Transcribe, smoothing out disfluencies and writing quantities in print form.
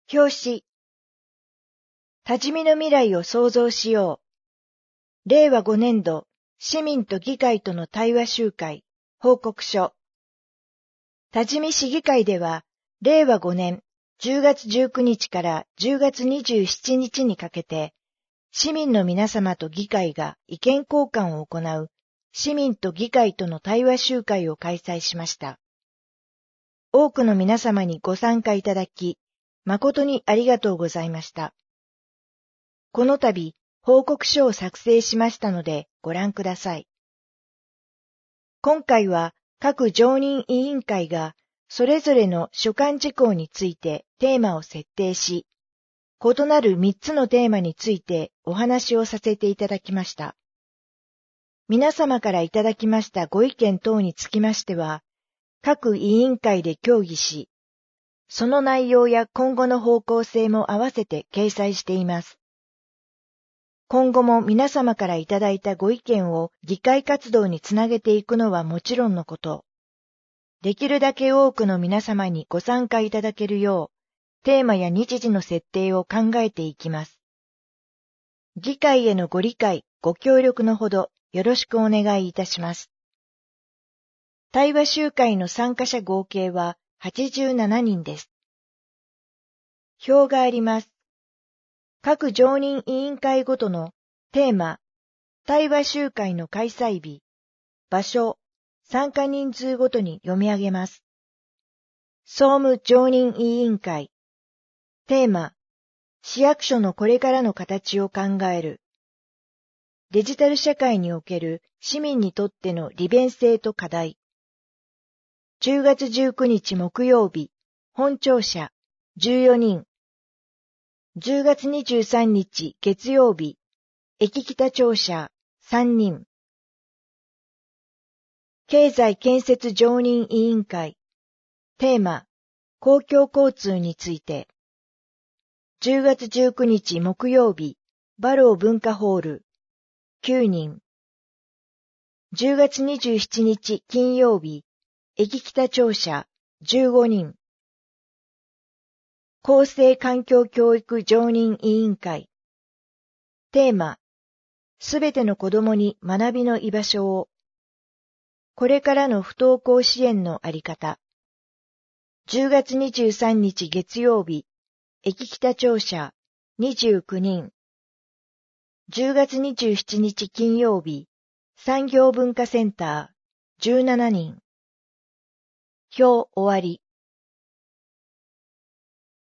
表紙。多治見の未来を創造しよう。令和5年度、市民と議会との対話集会、報告書。多治見市議会では、令和5年10月19日から10月27日にかけて、市民の皆様と議会が意見交換を行う、市民と議会との対話集会を開催しました。多くの皆様にご参加いただき、誠にありがとうございました。この度、報告書を作成しましたのでご覧ください。今回は各常任委員会がそれぞれの所管事項についてテーマを設定し、異なる3つのテーマについてお話をさせていただきました。皆様からいただきましたご意見等につきましては、各委員会で協議し、その内容や今後の方向性も合わせて掲載しています。今後も皆様からいただいたご意見を議会活動につなげていくのはもちろんのこと、できるだけ多くの皆様にご参加いただけるよう、テーマや日時の設定を考えていきます。議会へのご理解、ご協力のほどよろしくお願いいたします。対話集会の参加者合計は87人です。表があります。各常任委員会ごとのテーマ、対話集会の開催日、場所、参加人数ごとに読み上げます。総務常任委員会、テーマ、市役所のこれからの形を考える。デジタル社会における市民にとっての利便性と課題。10月19日木曜日、本庁舎、14人。10月23日月曜日、駅北庁舎、3人。経済建設常任委員会、テーマ、公共交通について。10月19日木曜日、バロー文化ホール、9人。10月27日金曜日、駅北庁舎、15人。公正環境教育常任委員会。テーマ、すべての子供に学びの居場所を。これからの不登校支援のあり方。10月23日月曜日、駅北庁舎、29人。10月27日金曜日、産業文化センター、17人。表終わり。